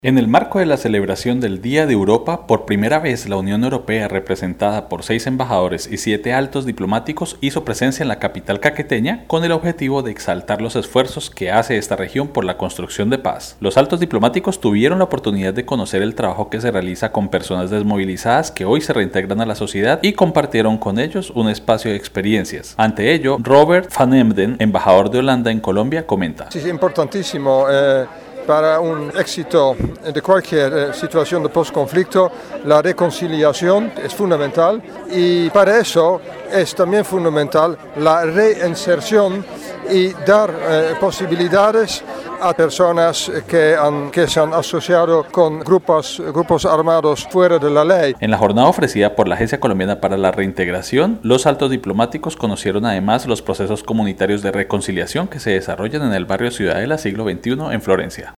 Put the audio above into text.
En el marco de la celebración del Día de Europa, por primera vez la Unión Europea, representada por 6 embajadores y 7 altos diplomáticos, hizo presencia en la capital caqueteña con el objetivo de exaltar los esfuerzos que hace esta región por la construcción de paz. Los altos diplomáticos tuvieron la oportunidad de conocer el trabajo que se realiza con personas desmovilizadas que hoy se reintegran a la sociedad y compartieron con ellos un espacio de experiencias. Ante ello, Robert van Emden, embajador de Holanda en Colombia, comenta: Es importantísimo para un éxito de cualquier situación de postconflicto, la reconciliación es fundamental y para eso es también fundamental la reinserción y dar posibilidades a personas que se han asociado con grupos armados fuera de la ley. En la jornada ofrecida por la Agencia Colombiana para la Reintegración, los altos diplomáticos conocieron además los procesos comunitarios de reconciliación que se desarrollan en el barrio Ciudadela Siglo XXI en Florencia.